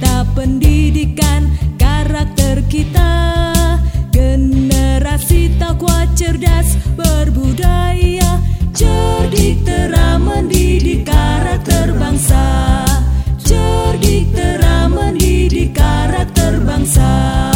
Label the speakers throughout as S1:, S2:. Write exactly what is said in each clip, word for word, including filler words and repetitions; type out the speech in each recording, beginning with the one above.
S1: cerita pendidikan karakter kita. Generasi takwa cerdas berbudaya, cerdik tera mendidik karakter bangsa. Cerdik tera mendidik karakter bangsa.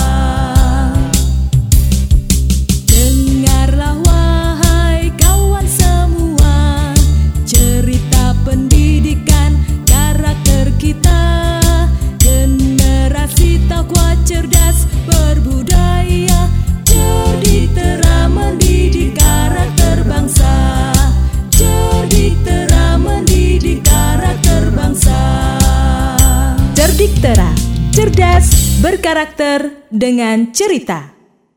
S1: Dengarlah wahai kawan semua, cerita pendidikan karakter kita. Generasi takwa cerdas berbudaya, cerdik tera mendidik karakter bangsa. Cerdik tera mendidik karakter bangsa. Cerdik tera, cerdas berkarakter dengan cerita.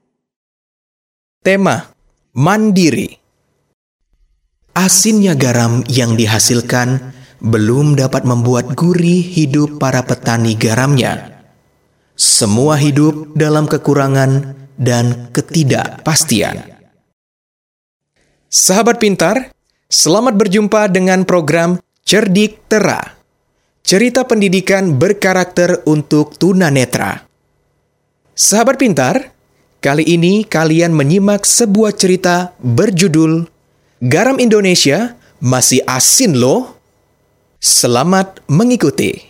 S2: Tema Mandiri. Asinnya garam yang dihasilkan belum dapat membuat gurih hidup para petani garamnya. Semua hidup dalam kekurangan dan ketidakpastian. Sahabat pintar, selamat berjumpa dengan program Cerdik Tera, cerita pendidikan berkarakter untuk tunanetra. Sahabat pintar, kali ini kalian menyimak sebuah cerita berjudul Garam Indonesia Masih Asin Loh. Selamat mengikuti.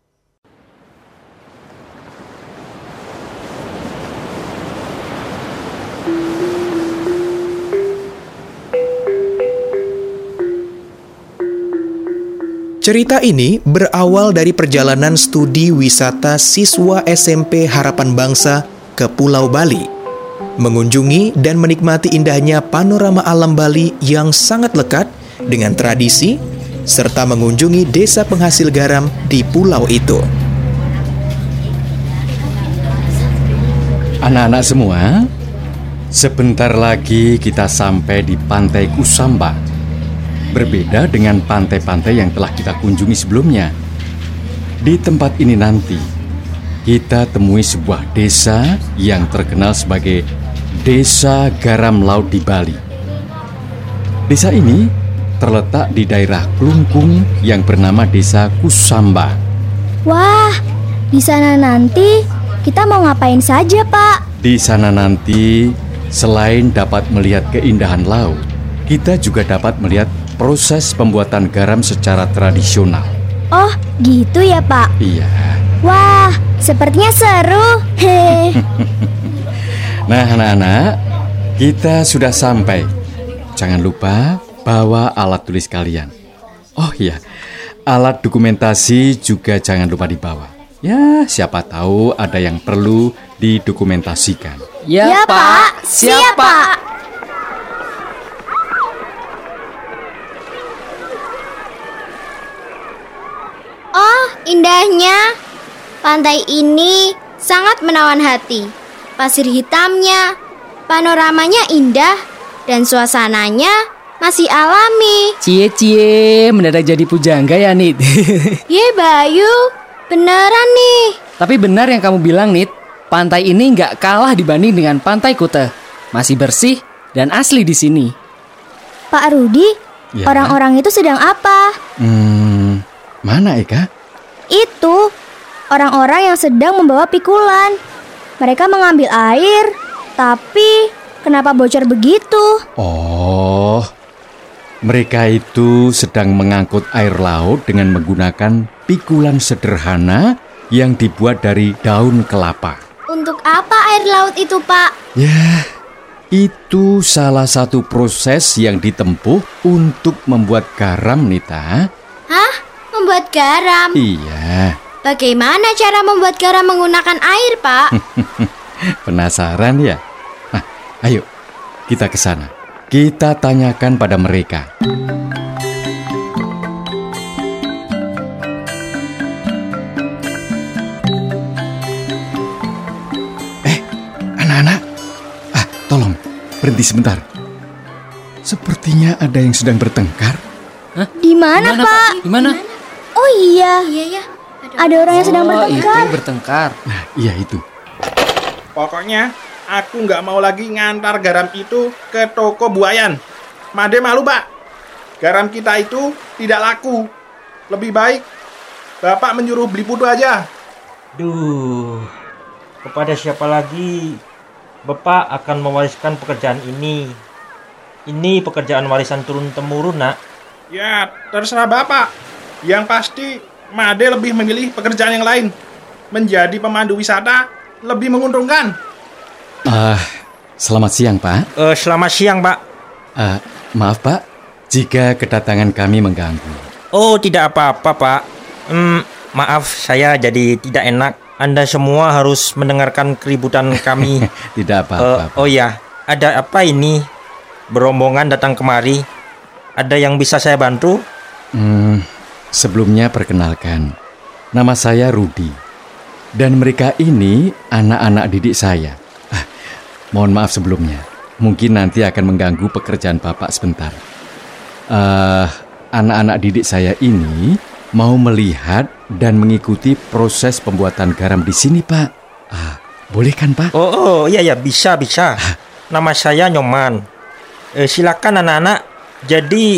S2: Cerita ini berawal dari perjalanan studi wisata siswa S M P Harapan Bangsa ke Pulau Bali, mengunjungi dan menikmati indahnya panorama alam Bali yang sangat lekat dengan tradisi, serta mengunjungi desa penghasil garam di pulau itu.
S3: Anak-anak semua, sebentar lagi kita sampai di Pantai Kusamba. Berbeda dengan pantai-pantai yang telah kita kunjungi sebelumnya. Di tempat ini nanti, kita temui sebuah desa yang terkenal sebagai Desa Garam Laut di Bali. Desa ini terletak di daerah Klungkung yang bernama Desa Kusamba.
S4: Wah, di sana nanti kita mau ngapain saja, Pak?
S3: Di sana nanti, selain dapat melihat keindahan laut, kita juga dapat melihat proses pembuatan garam secara tradisional.
S4: Oh, gitu ya, Pak?
S3: Iya.
S4: Wah, sepertinya seru. Hehe.
S3: Nah, anak-anak, kita sudah sampai. Jangan lupa bawa alat tulis kalian. Oh iya, alat dokumentasi juga jangan lupa dibawa. Ya, siapa tahu ada yang perlu didokumentasikan.
S4: Ya, ya Pak. Siap, Pak. Oh, indahnya. Pantai ini sangat menawan hati. Pasir hitamnya, panoramanya indah, dan suasananya masih alami.
S5: Cie-cie, mendadak jadi pujangga ya, Nit?
S4: Ye, Bayu, beneran nih.
S5: Tapi benar yang kamu bilang, Nit. Pantai ini nggak kalah dibanding dengan Pantai Kuta. Masih bersih dan asli di sini.
S4: Pak Rudi, ya, orang-orang itu sedang apa?
S3: Hmm, mana Eka?
S4: Itu, orang-orang yang sedang membawa pikulan. Mereka mengambil air, tapi kenapa bocor begitu?
S3: Oh, mereka itu sedang mengangkut air laut dengan menggunakan pikulan sederhana yang dibuat dari daun kelapa.
S4: Untuk apa air laut itu, Pak?
S3: Ya, itu salah satu proses yang ditempuh untuk membuat garam, Nita.
S4: Hah? Membuat garam?
S3: Iya.
S4: Bagaimana cara membuat garam menggunakan air, Pak?
S3: Penasaran ya? Nah, ayo kita ke sana. Kita tanyakan pada mereka. Eh, anak-anak. Ah, tolong berhenti sebentar. Sepertinya ada yang sedang bertengkar.
S5: Hah?
S4: Di mana, Pak?
S5: Di mana?
S4: Oh iya. Iya ya. Ada orang yang sedang
S5: oh,
S4: bertengkar.
S5: Itu bertengkar.
S3: Nah, iya itu.
S6: Pokoknya aku nggak mau lagi ngantar garam itu ke toko buayan. Made malu, Pak. Garam kita itu tidak laku. Lebih baik Bapak menyuruh beli putu aja.
S7: Duh, kepada siapa lagi Bapak akan mewariskan pekerjaan ini? Ini pekerjaan warisan turun-temurun, nak.
S6: Ya, terserah Bapak. Yang pasti, Made lebih memilih pekerjaan yang lain. Menjadi pemandu wisata lebih menguntungkan.
S3: Ah, selamat siang, Pak.
S7: Uh, selamat siang, Pak.
S3: Ah, maaf, Pak, jika kedatangan kami mengganggu.
S7: Oh, tidak apa-apa, Pak. Hmm, maaf, saya jadi tidak enak. Anda semua harus mendengarkan keributan kami.
S3: Tidak apa-apa.
S7: Uh, oh ya, ada apa ini? Berombongan datang kemari. Ada yang bisa saya bantu?
S3: Hmm, sebelumnya perkenalkan, nama saya Rudi. Dan mereka ini anak-anak didik saya. Ah, mohon maaf sebelumnya. Mungkin nanti akan mengganggu pekerjaan Bapak sebentar. Uh, anak-anak didik saya ini mau melihat dan mengikuti proses pembuatan garam di sini, Pak. Ah, boleh kan, Pak?
S7: Oh, oh iya ya, bisa bisa. Nama saya Nyoman. Eh, silakan anak-anak. Jadi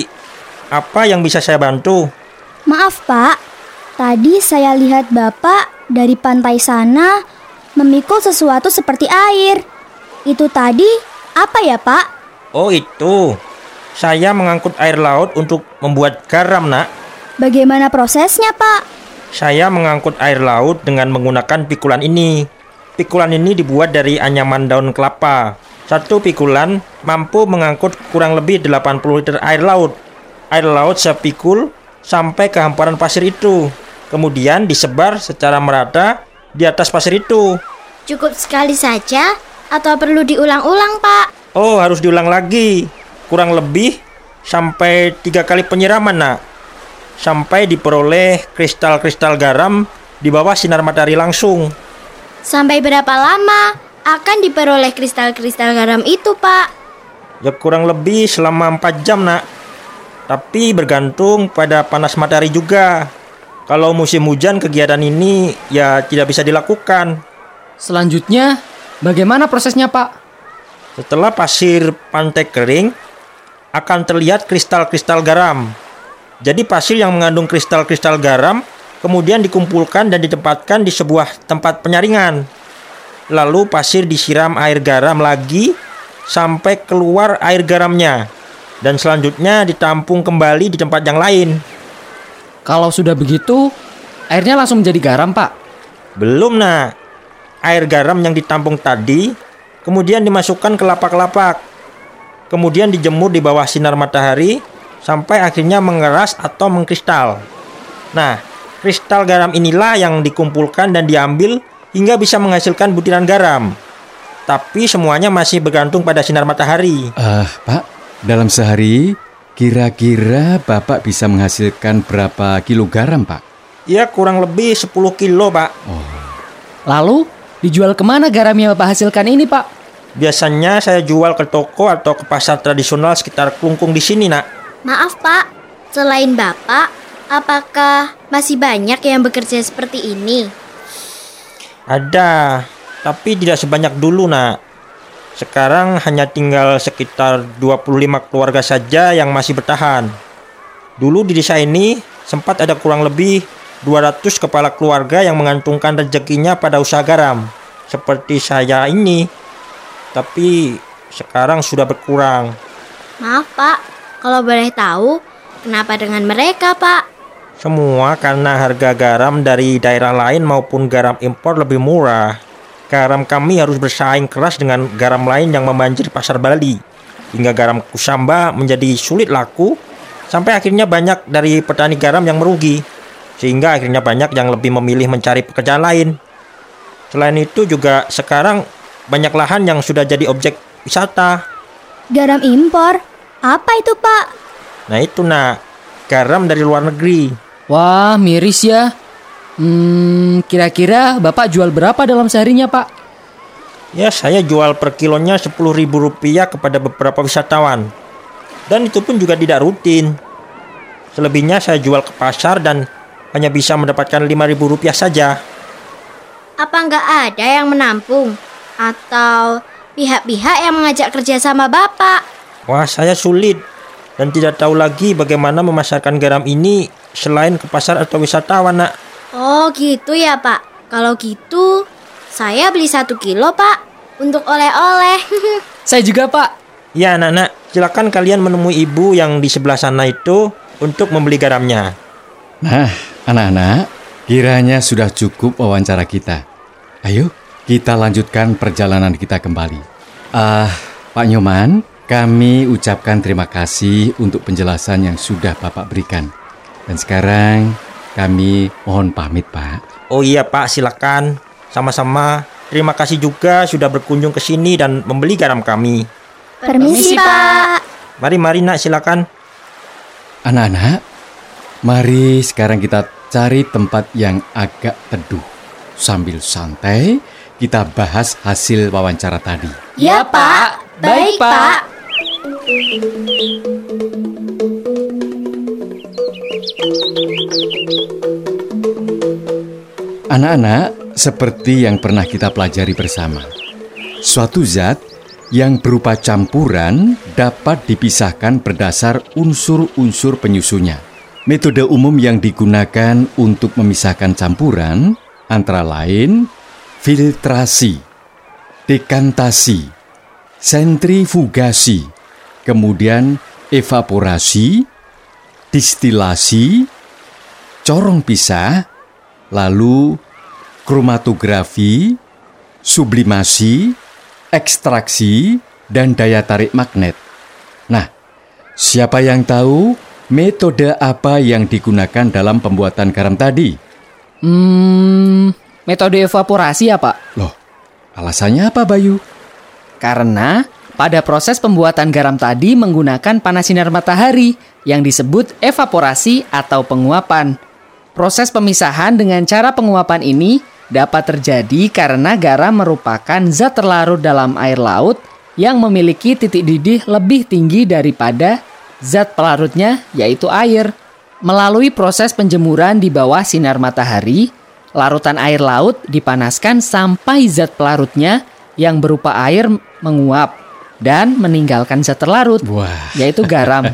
S7: apa yang bisa saya bantu?
S4: Maaf Pak, tadi saya lihat Bapak dari pantai sana memikul sesuatu seperti air. Itu tadi apa ya Pak?
S7: Oh itu, saya mengangkut air laut untuk membuat garam, nak.
S4: Bagaimana prosesnya Pak?
S7: Saya mengangkut air laut dengan menggunakan pikulan ini. Pikulan ini dibuat dari anyaman daun kelapa. Satu pikulan mampu mengangkut kurang lebih delapan puluh liter air laut. Air laut saya pikul sampai ke hamparan pasir itu. Kemudian disebar secara merata di atas pasir itu.
S8: Cukup sekali saja atau perlu diulang-ulang, Pak?
S7: Oh, harus diulang lagi. Kurang lebih sampai tiga kali penyiraman, nak. Sampai diperoleh kristal-kristal garam di bawah sinar matahari langsung.
S8: Sampai berapa lama akan diperoleh kristal-kristal garam itu, Pak?
S7: Ya kurang lebih selama empat jam, nak. Tapi bergantung pada panas matahari juga. Kalau musim hujan kegiatan ini ya tidak bisa dilakukan.
S5: Selanjutnya, bagaimana prosesnya, Pak?
S7: Setelah pasir pantai kering, akan terlihat kristal-kristal garam. Jadi pasir yang mengandung kristal-kristal garam kemudian dikumpulkan dan ditempatkan di sebuah tempat penyaringan. Lalu pasir disiram air garam lagi sampai keluar air garamnya. Dan selanjutnya ditampung kembali di tempat yang lain.
S5: Kalau sudah begitu, airnya langsung menjadi garam, Pak?
S7: Belum, nak. Air garam yang ditampung tadi kemudian dimasukkan ke lapak-lapak. Kemudian dijemur di bawah sinar matahari sampai akhirnya mengeras atau mengkristal. Nah, kristal garam inilah yang dikumpulkan dan diambil hingga bisa menghasilkan butiran garam. Tapi semuanya masih bergantung pada sinar matahari.
S3: Uh, Pak, dalam sehari kira-kira Bapak bisa menghasilkan berapa kilo garam, Pak?
S7: Ya, kurang lebih sepuluh kilo, Pak.
S3: Oh.
S5: Lalu, dijual kemana garam yang Bapak hasilkan ini, Pak?
S7: Biasanya saya jual ke toko atau ke pasar tradisional sekitar Klungkung di sini, nak.
S8: Maaf, Pak. Selain Bapak, apakah masih banyak yang bekerja seperti ini?
S7: Ada, tapi tidak sebanyak dulu, nak. Sekarang hanya tinggal sekitar dua puluh lima keluarga saja yang masih bertahan. Dulu di desa ini sempat ada kurang lebih dua ratus kepala keluarga yang mengantungkan rezekinya pada usaha garam. Seperti saya ini. Tapi sekarang sudah berkurang.
S8: Maaf, Pak. Kalau boleh tahu, kenapa dengan mereka, Pak?
S7: Semua karena harga garam dari daerah lain maupun garam impor lebih murah. Garam kami harus bersaing keras dengan garam lain yang membanjiri pasar Bali. Hingga garam Kusamba menjadi sulit laku, sampai akhirnya banyak dari petani garam yang merugi. Sehingga akhirnya banyak yang lebih memilih mencari pekerjaan lain. Selain itu juga sekarang banyak lahan yang sudah jadi objek wisata.
S4: Garam impor? Apa itu, Pak?
S7: Nah itu, nak. Garam dari luar negeri.
S5: Wah, miris ya. Hmm, kira-kira Bapak jual berapa dalam seharinya, Pak?
S7: Ya, saya jual per kilonya sepuluh ribu rupiah kepada beberapa wisatawan. Dan itu pun juga tidak rutin. Selebihnya saya jual ke pasar dan hanya bisa mendapatkan lima ribu rupiah saja.
S8: Apa nggak ada yang menampung? Atau pihak-pihak yang mengajak kerja sama Bapak?
S7: Wah, saya sulit dan tidak tahu lagi bagaimana memasarkan garam ini selain ke pasar atau wisatawan, nak.
S8: Oh gitu ya, Pak. Kalau gitu, saya beli satu kilo, Pak, untuk oleh-oleh.
S5: Saya juga, Pak.
S7: Ya anak-anak, silakan kalian menemui ibu yang di sebelah sana itu untuk membeli garamnya.
S3: Nah, anak-anak, kiranya sudah cukup wawancara kita. Ayo, kita lanjutkan perjalanan kita kembali. Ah, Pak Nyoman, kami ucapkan terima kasih untuk penjelasan yang sudah Bapak berikan. Dan sekarang kami mohon pamit, Pak.
S7: Oh iya Pak, silakan. Sama-sama. Terima kasih juga sudah berkunjung ke sini dan membeli garam kami.
S4: Permisi, Pak.
S7: Mari, mari nak, silakan.
S3: Anak-anak, mari sekarang kita cari tempat yang agak teduh. Sambil santai, kita bahas hasil wawancara tadi.
S8: Ya, Pak. Baik, Pak.
S3: Anak-anak, seperti yang pernah kita pelajari bersama, suatu zat yang berupa campuran dapat dipisahkan berdasar unsur-unsur penyusunnya. Metode umum yang digunakan untuk memisahkan campuran antara lain filtrasi, dekantasi, sentrifugasi, kemudian evaporasi, distilasi, corong pisah, lalu kromatografi, sublimasi, ekstraksi, dan daya tarik magnet. Nah, siapa yang tahu metode apa yang digunakan dalam pembuatan garam tadi?
S5: Hmm, metode evaporasi ya, Pak?
S3: Loh, alasannya apa, Bayu?
S5: Karena pada proses pembuatan garam tadi menggunakan panas sinar matahari yang disebut evaporasi atau penguapan. Proses pemisahan dengan cara penguapan ini dapat terjadi karena garam merupakan zat terlarut dalam air laut yang memiliki titik didih lebih tinggi daripada zat pelarutnya, yaitu air. Melalui proses penjemuran di bawah sinar matahari, larutan air laut dipanaskan sampai zat pelarutnya yang berupa air menguap dan meninggalkan zat terlarut,
S3: Wah.
S5: yaitu garam.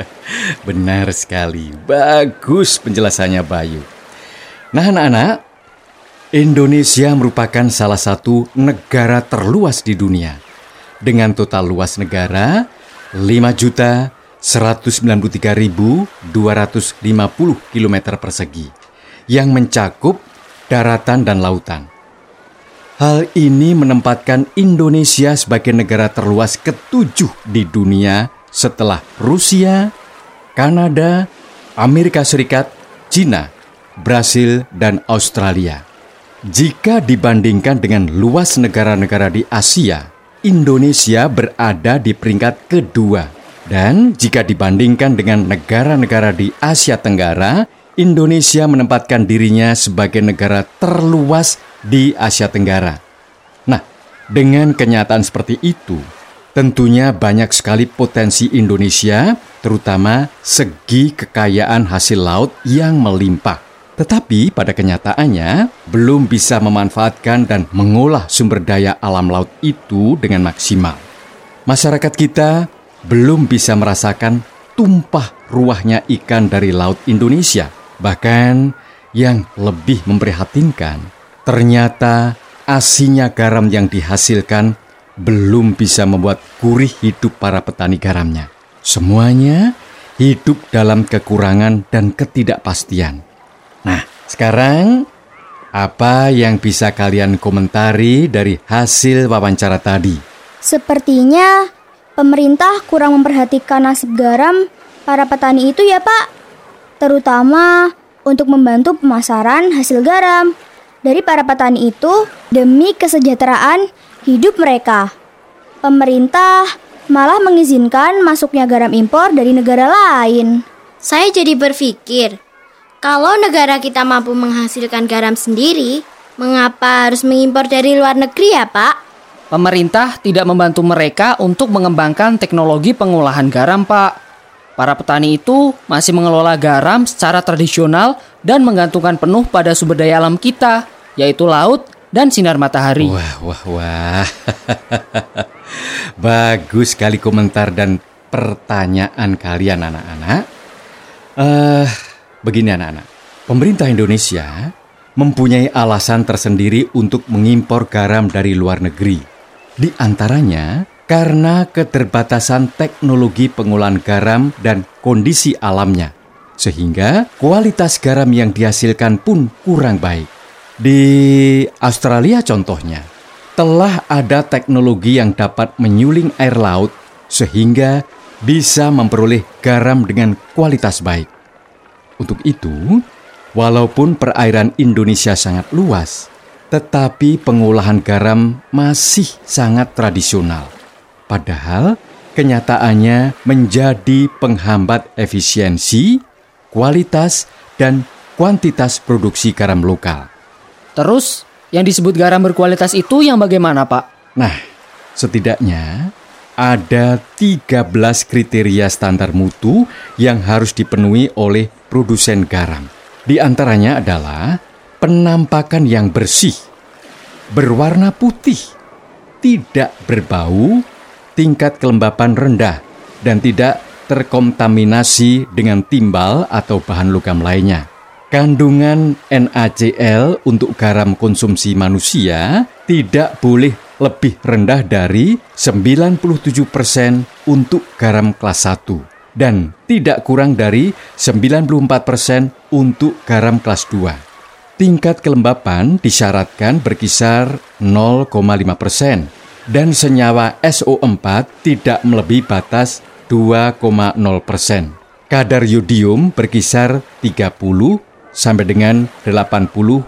S3: Benar sekali, bagus penjelasannya Bayu. Nah anak-anak, Indonesia merupakan salah satu negara terluas di dunia dengan total luas negara lima juta seratus sembilan puluh tiga ribu dua ratus lima puluh kilometer persegi yang mencakup daratan dan lautan. Hal ini menempatkan Indonesia sebagai negara terluas ketujuh di dunia setelah Rusia, Kanada, Amerika Serikat, Cina, Brasil, dan Australia. Jika dibandingkan dengan luas negara-negara di Asia, Indonesia berada di peringkat kedua. Dan jika dibandingkan dengan negara-negara di Asia Tenggara, Indonesia menempatkan dirinya sebagai negara terluas di Asia Tenggara. Nah, dengan kenyataan seperti itu, tentunya banyak sekali potensi Indonesia, terutama segi kekayaan hasil laut yang melimpah. Tetapi pada kenyataannya, belum bisa memanfaatkan dan mengolah sumber daya alam laut itu dengan maksimal. Masyarakat kita belum bisa merasakan tumpah ruahnya ikan dari laut Indonesia. Bahkan yang lebih memprihatinkan, ternyata asinnya garam yang dihasilkan belum bisa membuat gurih hidup para petani garamnya. Semuanya hidup dalam kekurangan dan ketidakpastian. Nah, sekarang apa yang bisa kalian komentari dari hasil wawancara tadi?
S4: Sepertinya pemerintah kurang memperhatikan nasib garam para petani itu ya, Pak. Terutama untuk membantu pemasaran hasil garam dari para petani itu demi kesejahteraan hidup mereka. Pemerintah malah mengizinkan masuknya garam impor dari negara lain.
S8: Saya jadi berpikir, kalau negara kita mampu menghasilkan garam sendiri, mengapa harus mengimpor dari luar negeri ya, Pak?
S5: Pemerintah tidak membantu mereka untuk mengembangkan teknologi pengolahan garam, Pak. Para petani itu masih mengelola garam secara tradisional dan menggantungkan penuh pada sumber daya alam kita, yaitu laut dan sinar matahari.
S3: Wah, wah, wah. Bagus sekali komentar dan pertanyaan kalian anak-anak. Eh, begini anak-anak. Pemerintah Indonesia mempunyai alasan tersendiri untuk mengimpor garam dari luar negeri. Di antaranya karena keterbatasan teknologi pengolahan garam dan kondisi alamnya, sehingga kualitas garam yang dihasilkan pun kurang baik. Di Australia contohnya, telah ada teknologi yang dapat menyuling air laut sehingga bisa memperoleh garam dengan kualitas baik. Untuk itu, walaupun perairan Indonesia sangat luas, tetapi pengolahan garam masih sangat tradisional. Padahal kenyataannya menjadi penghambat efisiensi, kualitas, dan kuantitas produksi garam lokal.
S5: Terus, yang disebut garam berkualitas itu yang bagaimana, Pak?
S3: Nah, setidaknya ada tiga belas kriteria standar mutu yang harus dipenuhi oleh produsen garam. Di antaranya adalah penampakan yang bersih, berwarna putih, tidak berbau, tingkat kelembapan rendah, dan tidak terkontaminasi dengan timbal atau bahan logam lainnya. Kandungan N A C L untuk garam konsumsi manusia tidak boleh lebih rendah dari sembilan puluh tujuh persen untuk garam kelas satu dan tidak kurang dari sembilan puluh empat persen untuk garam kelas dua. Tingkat kelembapan disyaratkan berkisar nol koma lima persen dan senyawa S O empat tidak melebihi batas dua koma nol persen. Kadar yodium berkisar tiga puluh sampai dengan delapan puluh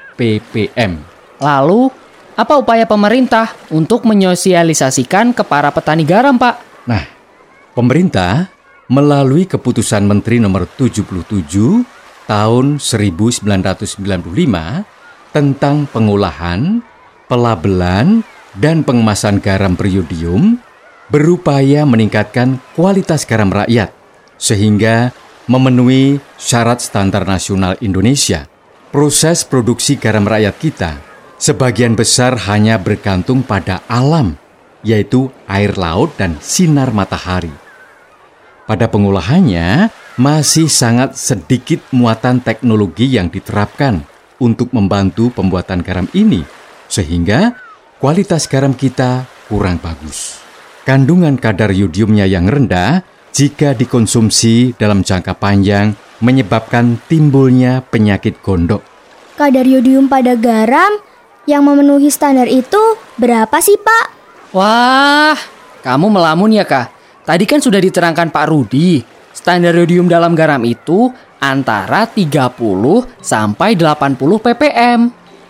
S3: ppm.
S5: Lalu, apa upaya pemerintah untuk menyosialisasikan ke para petani garam, Pak?
S3: Nah, pemerintah melalui keputusan Menteri nomor tujuh puluh tujuh tahun seribu sembilan ratus sembilan puluh lima tentang pengolahan, pelabelan, dan pengemasan garam beriodium berupaya meningkatkan kualitas garam rakyat sehingga memenuhi syarat standar nasional Indonesia. Proses produksi garam rakyat kita sebagian besar hanya bergantung pada alam, yaitu air laut dan sinar matahari. Pada pengolahannya, masih sangat sedikit muatan teknologi yang diterapkan untuk membantu pembuatan garam ini, sehingga kualitas garam kita kurang bagus. Kandungan kadar yodiumnya yang rendah jika dikonsumsi dalam jangka panjang menyebabkan timbulnya penyakit gondok.
S4: Kadar yodium pada garam yang memenuhi standar itu berapa sih, Pak?
S5: Wah, kamu melamun ya, Kak? Tadi kan sudah diterangkan Pak Rudi. Standar yodium dalam garam itu antara tiga puluh sampai delapan puluh ppm.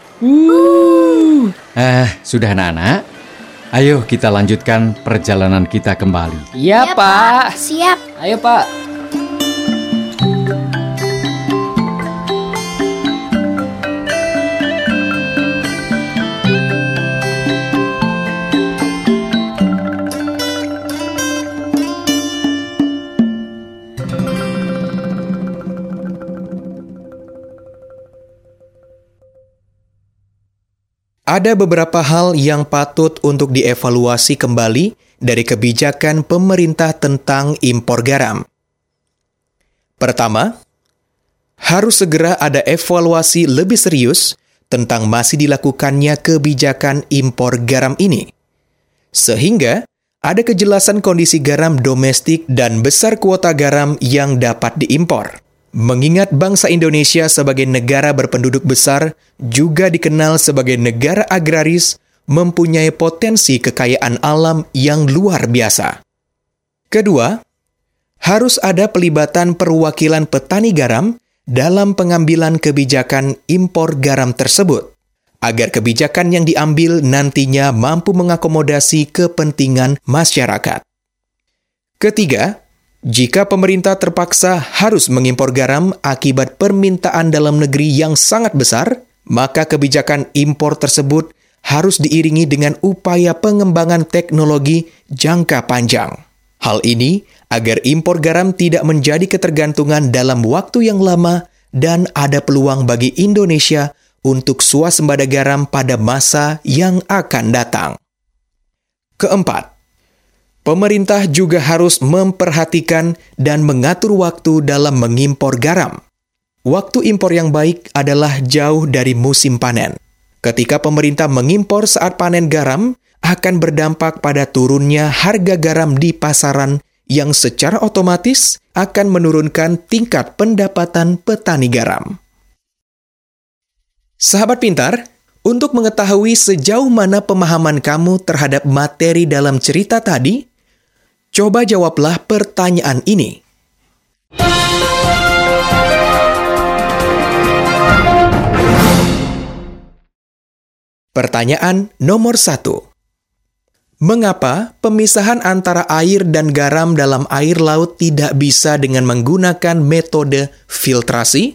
S3: Uh. Eh, sudah anak-anak. Ayo kita lanjutkan perjalanan kita kembali.
S5: Iya,
S8: Ya,
S5: Pak.
S8: Siap.
S5: Ayo, Pak.
S2: Ada beberapa hal yang patut untuk dievaluasi kembali dari kebijakan pemerintah tentang impor garam. Pertama, harus segera ada evaluasi lebih serius tentang masih dilakukannya kebijakan impor garam ini, sehingga ada kejelasan kondisi garam domestik dan besar kuota garam yang dapat diimpor. Mengingat bangsa Indonesia sebagai negara berpenduduk besar, juga dikenal sebagai negara agraris, mempunyai potensi kekayaan alam yang luar biasa. Kedua, harus ada pelibatan perwakilan petani garam dalam pengambilan kebijakan impor garam tersebut, agar kebijakan yang diambil nantinya mampu mengakomodasi kepentingan masyarakat. Ketiga, jika pemerintah terpaksa harus mengimpor garam akibat permintaan dalam negeri yang sangat besar, maka kebijakan impor tersebut harus diiringi dengan upaya pengembangan teknologi jangka panjang. Hal ini agar impor garam tidak menjadi ketergantungan dalam waktu yang lama dan ada peluang bagi Indonesia untuk swasembada garam pada masa yang akan datang. Keempat, pemerintah juga harus memperhatikan dan mengatur waktu dalam mengimpor garam. waktu impor yang baik adalah jauh dari musim panen. Ketika pemerintah mengimpor saat panen garam, akan berdampak pada turunnya harga garam di pasaran yang secara otomatis akan menurunkan tingkat pendapatan petani garam. Sahabat pintar, untuk mengetahui sejauh mana pemahaman kamu terhadap materi dalam cerita tadi, coba jawablah pertanyaan ini. Pertanyaan nomor satu. Mengapa pemisahan antara air dan garam dalam air laut tidak bisa dengan menggunakan metode filtrasi?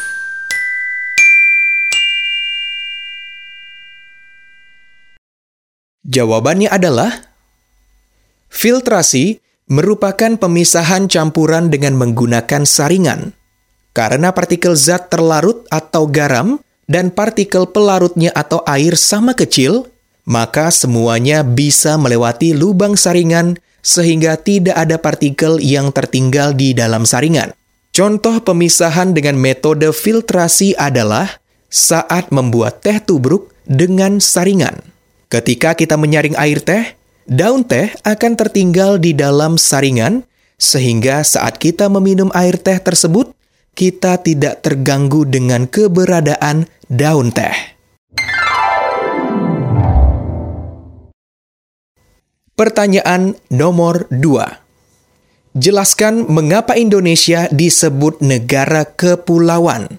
S2: Jawabannya adalah filtrasi merupakan pemisahan campuran dengan menggunakan saringan. Karena partikel zat terlarut atau garam dan partikel pelarutnya atau air sama kecil, maka semuanya bisa melewati lubang saringan sehingga tidak ada partikel yang tertinggal di dalam saringan. Contoh pemisahan dengan metode filtrasi adalah saat membuat teh tubruk dengan saringan. Ketika kita menyaring air teh, daun teh akan tertinggal di dalam saringan, sehingga saat kita meminum air teh tersebut, kita tidak terganggu dengan keberadaan daun teh. Pertanyaan nomor dua. Jelaskan mengapa Indonesia disebut negara kepulauan.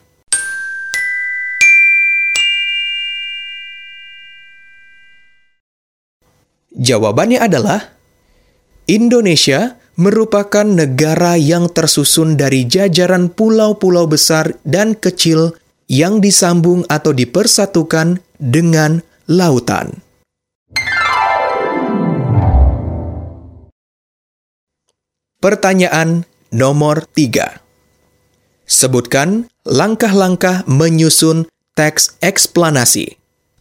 S2: Jawabannya adalah Indonesia merupakan negara yang tersusun dari jajaran pulau-pulau besar dan kecil yang disambung atau dipersatukan dengan lautan. Pertanyaan nomor tiga. Sebutkan langkah-langkah menyusun teks eksplanasi.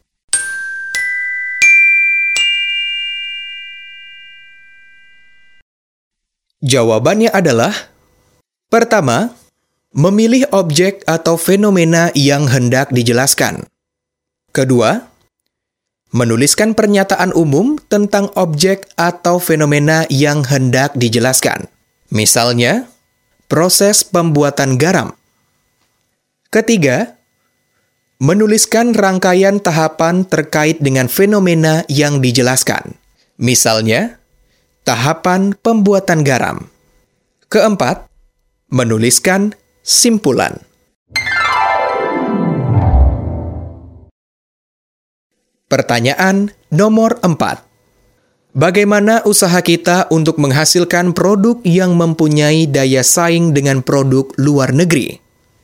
S2: Jawabannya adalah, pertama, memilih objek atau fenomena yang hendak dijelaskan. Kedua, menuliskan pernyataan umum tentang objek atau fenomena yang hendak dijelaskan. Misalnya, proses pembuatan garam. Ketiga, menuliskan rangkaian tahapan terkait dengan fenomena yang dijelaskan. Misalnya, tahapan pembuatan garam. Keempat, menuliskan simpulan. Pertanyaan nomor empat. Bagaimana usaha kita untuk menghasilkan produk yang mempunyai daya saing dengan produk luar negeri?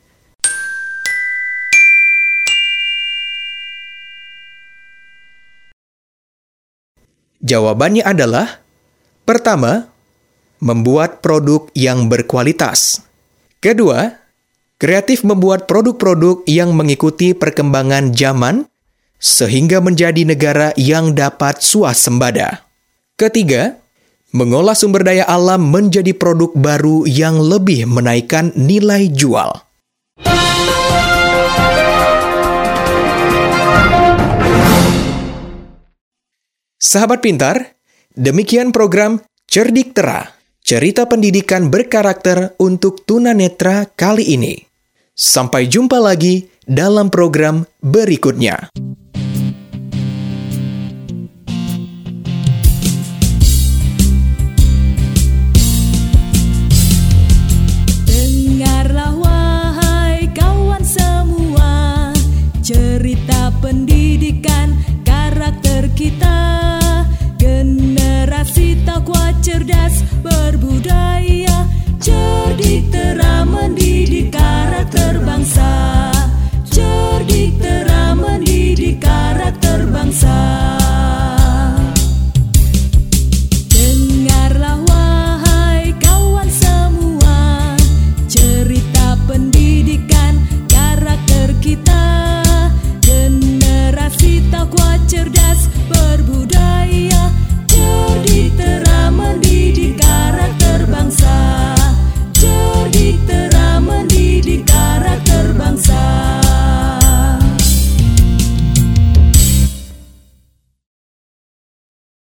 S2: Jawabannya adalah, pertama, membuat produk yang berkualitas. Kedua, kreatif membuat produk-produk yang mengikuti perkembangan zaman sehingga menjadi negara yang dapat swasembada. Ketiga, mengolah sumber daya alam menjadi produk baru yang lebih menaikkan nilai jual. Sahabat pintar, demikian program Cerdik Tera, cerita pendidikan berkarakter untuk tunanetra kali ini. Sampai jumpa lagi dalam program berikutnya.